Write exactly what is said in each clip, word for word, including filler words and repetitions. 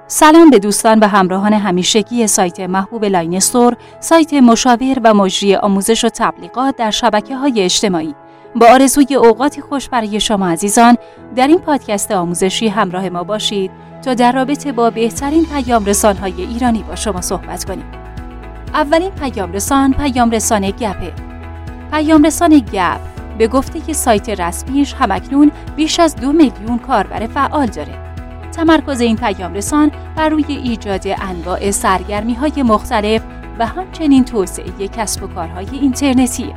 سلام به دوستان و همراهان همیشگی سایت محبوب لاین استور، سایت مشاور و مجری آموزش و تبلیغات در شبکه‌های اجتماعی. با آرزوی اوقاتی خوش برای شما عزیزان، در این پادکست آموزشی همراه ما باشید تا در رابطه با بهترین پیام رسان‌های ایرانی با شما صحبت کنیم. اولین پیام رسان، پیام رسان گپه. پیام رسان گپ به گفته سایت رسمیش همکنون بیش از دو میلیون کاربر فعال داره. تمرکز این پیام رسان بر روی ایجاد انواع سرگرمی‌های مختلف و همچنین توسعه کسب و کارهای اینترنتیه.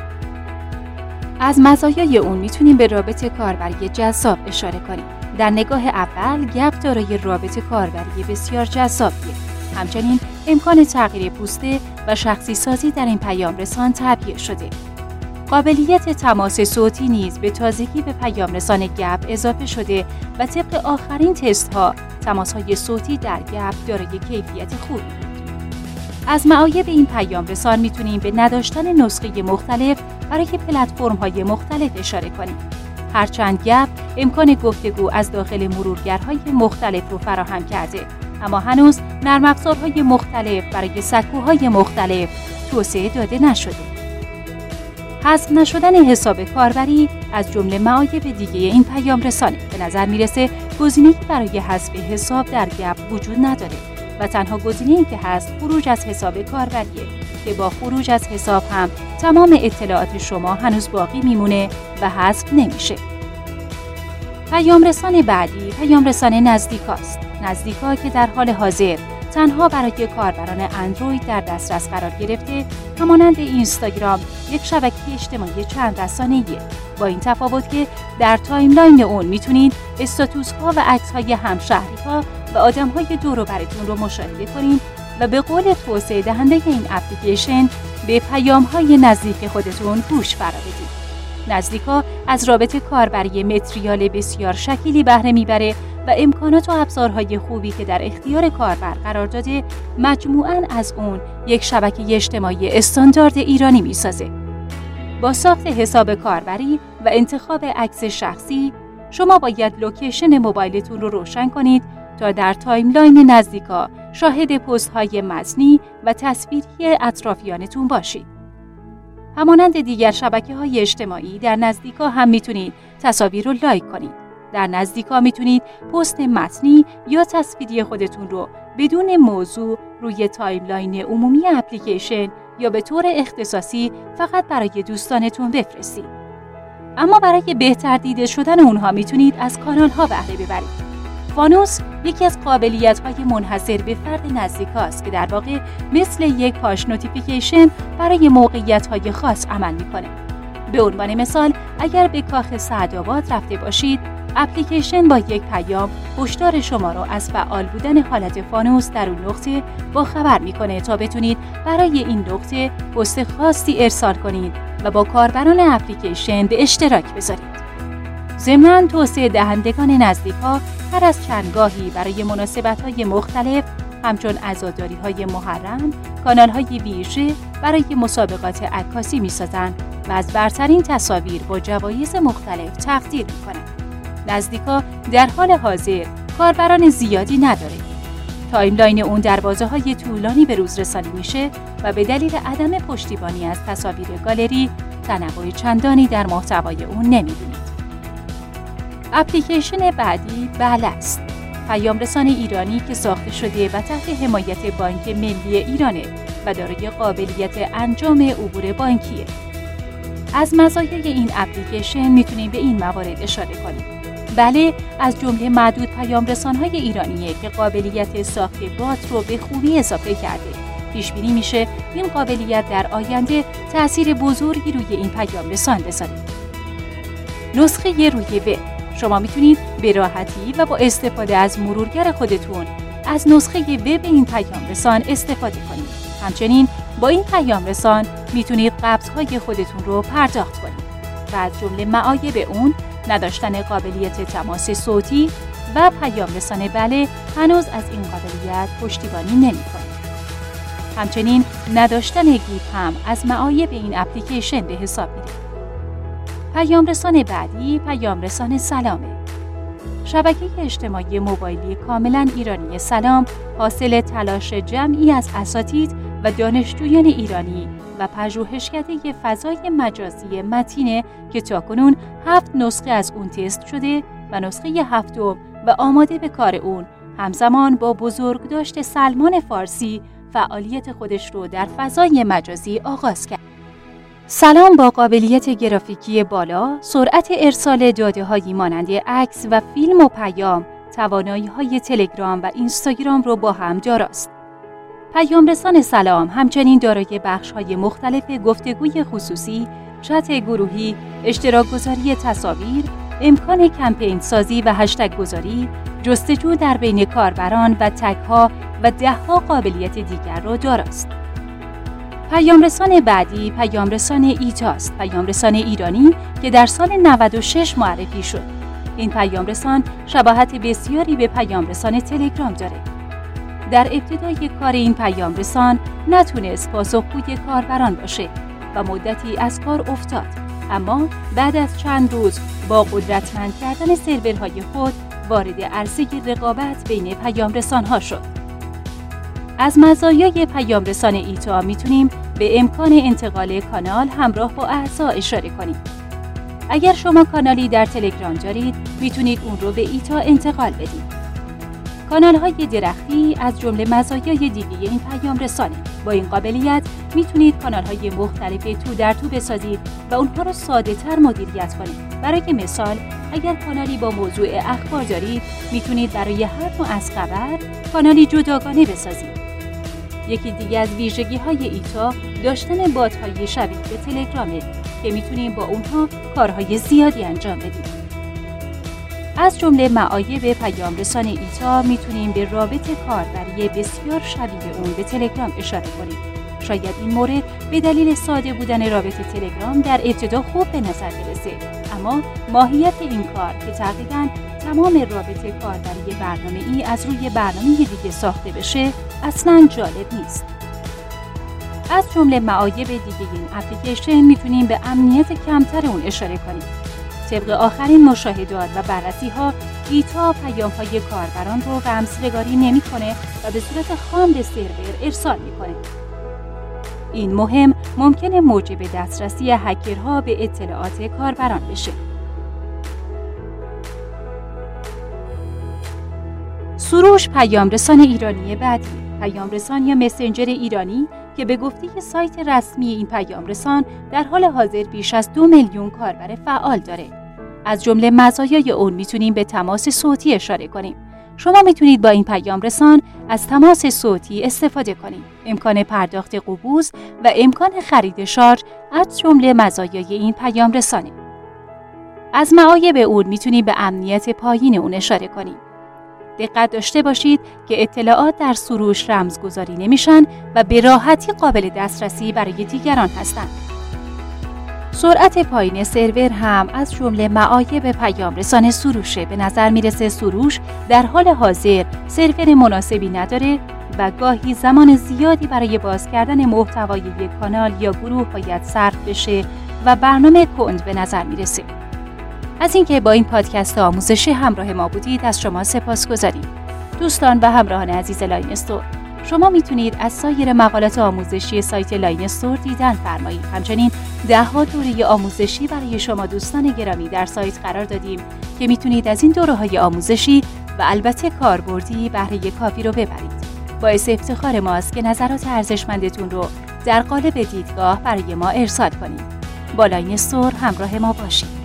از مزایای اون میتونیم به رابط کاربری جذاب اشاره کنیم. در نگاه اول گپ دارای رابط کاربری بسیار جذابیه. همچنین امکان تغییر پوسته و شخصی سازی در این پیام رسان تعبیه شده. قابلیت تماس صوتی نیز به تازگی به پیام رسان گپ اضافه شده و طبق آخرین تست ها تماس‌های صوتی در گپ دارای کیفیت خوبی بود. از معایب این پیام رسان میتونیم به نداشتن نسخه مختلف برای پلتفرم‌های مختلف اشاره کنیم. هرچند گپ امکان گفتگو از داخل مرورگرهای مختلف رو فراهم کرده، اما هنوز نرم افزارهای مختلف برای سکوهای مختلف توسعه داده نشده. حذف نشدن حساب کاربری از جمله معایب دیگه این پیام رسانه. به نظر میرسه گزینه‌ای برای حذف حساب در گپ وجود نداره و تنها گزینه‌ای که هست خروج از حساب کاربریه که با خروج از حساب هم تمام اطلاعات شما هنوز باقی میمونه و حذف نمیشه. پیام رسان بعدی پیام رسان نزدیکاست. نزدیکا که در حال حاضر تنها برای کاربران اندروید در دسترس قرار گرفته، همانند اینستاگرام یک شبکه اجتماعی چند رسانه‌ایه، با این تفاوت که در تایملاین اون میتونید استاتوس‌ها و عکس‌های همشهری‌ها و آدم‌های دور و برتون رو مشاهده کنید و به قول توسعه دهنده این اپلیکیشن به پیام‌های نزدیک خودتون گوش فرا بدید. نزدیکا از رابط کاربری متریال بسیار شکیلی بهره میبره و امکانات و ابزارهای خوبی که در اختیار کاربر قرار داده مجموعاً از اون یک شبکه اجتماعی استاندارد ایرانی میسازه. با ساخت حساب کاربری و انتخاب عکس شخصی، شما باید لوکیشن موبایلتون رو روشن کنید تا در تایملاین نزدیکا شاهد پست‌های متنی و تصویری اطرافیانتون باشید. همانند دیگر شبکه‌های اجتماعی در نزدیکا هم میتونید تصاویر رو لایک کنید. در نزدیکا میتونید پست متنی یا تصویری خودتون رو بدون موضوع روی تایملاین عمومی اپلیکیشن یا به طور اختصاصی فقط برای دوستانتون بفرستید. اما برای بهتر دیده شدن اونها میتونید از کانال‌ها بهره ببرید. فانوس یکی از قابلیت‌های منحصر به فرد نزدیکاست که در واقع مثل یک پاش نوتیفیکیشن برای موقعیت‌های خاص عمل می‌کنه. به عنوان مثال، اگر به کاخ سعدآباد رفته باشید، اپلیکیشن با یک پیام هشدار شما را از فعال بودن حالت فانوس در اون نقطه با خبر می‌کنه تا بتونید برای این نقطه پست خاصی ارسال کنید و با کاربران اپلیکیشن به اشتراک بذارید. ضمناً توسعه دهندگان نزدیک‌ها هر از چندگاهی برای مناسبت‌های مختلف همچون عزاداری‌های محرم، کانال‌های ویژه برای مسابقات عکاسی می‌سازند و از برترین تصاویر با جوایز مختلف تقدیر می‌کنند. نزدیکا در حال حاضر کاربران زیادی نداره. تایملاین اون دروازه‌های طولانی به روز رسانی میشه و به دلیل عدم پشتیبانی از تصاویر گالری تنوع چندانی در محتوای اون نمی‌بینید. اپلیکیشن بعدی بله است. پیام رسان ایرانی که ساخته شده و تحت حمایت بانک ملی ایرانه و دارای قابلیت انجام عبور بانکیه. از مزایای این اپلیکیشن میتونیم به این موارد اشاره کنیم. بله، از جمله معدود پیام رسان‌های ایرانیه که قابلیت ساخت بات رو به خوبی اضافه کرده. پیش بینی میشه این قابلیت در آینده تأثیر بزرگی روی این پیام رسان بذاره. نسخه روی وب. شما میتونید به راحتی و با استفاده از مرورگر خودتون از نسخه وب این پیام رسان استفاده کنید. همچنین با این پیام رسان میتونید قبض‌های خودتون رو پرداخت کنید و از جمله معایب اون نداشتن قابلیت تماس صوتی و پیام رسان بله هنوز از این قابلیت پشتیبانی نمی‌کنه. همچنین نداشتن گیف هم از معایب این اپلیکیشن به حساب میره. پیام رسان بعدی پیام رسان سلامه. شبکه اجتماعی موبایلی کاملا ایرانی سلام حاصل تلاش جمعی از اساتید و دانشجویان ایرانی و پژوهشکده فضای مجازی متینه که تاکنون هفت نسخه از اون تست شده و نسخه هفتم و آماده به کار اون همزمان با بزرگداشت سلمان فارسی فعالیت خودش رو در فضای مجازی آغاز کرد. سلام با قابلیت گرافیکی بالا، سرعت ارسال داده‌هایی مانند عکس و فیلم و پیام، توانایی‌های تلگرام و اینستاگرام رو با هم داراست. پیام رسان سلام همچنین دارای بخش‌های مختلف گفتگوی خصوصی، چت گروهی، اشتراک گذاری تصاویر، امکان کمپین سازی و هشتگ گذاری، جستجو در بین کاربران و تگ‌ها و ده‌ها قابلیت دیگر را داراست. پیام رسان بعدی پیام رسان ایتاست، پیام رسان ایرانی که در سال نود و شش معرفی شد. این پیام رسان شباهت بسیاری به پیام رسان تلگرام داره. در ابتدای کار این پیام رسان نتونست پاسخگوی کاربران باشه و مدتی از کار افتاد، اما بعد از چند روز با قدرتمند کردن سرورهای خود وارد عرصه رقابت بین پیام رسان‌ها شد. از مزایای پیام رسان ایتا میتونیم به امکان انتقال کانال همراه با اعضا اشاره کنیم. اگر شما کانالی در تلگرام دارید، میتونید اون رو به ایتا انتقال بدید. کانال‌های درختی از جمله مزایای دیگه این پیام رسانه. با این قابلیت میتونید کانال‌های مختلف تو در تو بسازید و اونها رو ساده‌تر مدیریت کنید. برای مثال، اگر کانالی با موضوع اخبار دارید، میتونید برای هر نوع از خبر کانالی جداگانه بسازید. یکی دیگه از ویژگی‌های ایتا داشتن بات‌های شبیه به تلگرامه که میتونیم با اونها کارهای زیادی انجام بدیم. از جمله معایب پیام رسان ایتا میتونیم به رابط کاربری بسیار شبیه اون به تلگرام اشاره کنیم. شاید این مورد به دلیل ساده بودن رابط تلگرام در ابتدا خوب به نظر برسه، اما ماهیت این کار که تقریباً تمام رابط کاربری برنامه‌ای از روی برنامه دیگه ساخته بشه اصلاً جالب نیست. از جمله معایب دیگه این اپلیکیشن میتونیم به امنیت کمتر اون اشاره کنیم. طبق آخرین مشاهدات و بررسی‌ها، ایتا پیام‌های کاربران رو رمزنگاری نمی‌کنه و به صورت خام به سرور ارسال می‌کنه. این مهم ممکنه موجب دسترسی هکرها به اطلاعات کاربران بشه. سروش پیام رسان ایرانی بعدی، پیام رسان یا مسنجر ایرانی که به گفته سایت رسمی این پیام رسان در حال حاضر بیش از دو میلیون کاربر فعال داره. از جمله مزایای اون میتونیم به تماس صوتی اشاره کنیم. شما میتونید با این پیام رسان از تماس صوتی استفاده کنید. امکان پرداخت قبوز و امکان خرید شارژ از جمله مزایای این پیام رسانه. از معایب اون میتونیم به امنیت پایین اون اشاره کنیم. دقت داشته باشید که اطلاعات در سروش رمزگذاری نمیشن و به راحتی قابل دسترسی برای دیگران هستند. سرعت پایین سرور هم از جمله معایب پیام رسان سروشه. به نظر میرسه سروش در حال حاضر سرور مناسبی نداره و گاهی زمان زیادی برای باز کردن محتوای یک کانال یا گروه باید صرف بشه و برنامه کند به نظر میرسه. از اینکه با این پادکست آموزشی همراه ما بودید از شما سپاسگزاریم. دوستان و همراهان عزیز لاین استور، شما میتونید از سایر مقالات آموزشی سایت لاین استور دیدن فرمایید. همچنین ده ها دوره آموزشی برای شما دوستان گرامی در سایت قرار دادیم که میتونید از این دوره‌های آموزشی و البته کاربردی بهره کافی رو ببرید. باعث افتخار ماست که نظرات ارزشمندتون رو در قالب دیدگاه برای ما ارسال کنید. با لاین استور همراه ما باشید.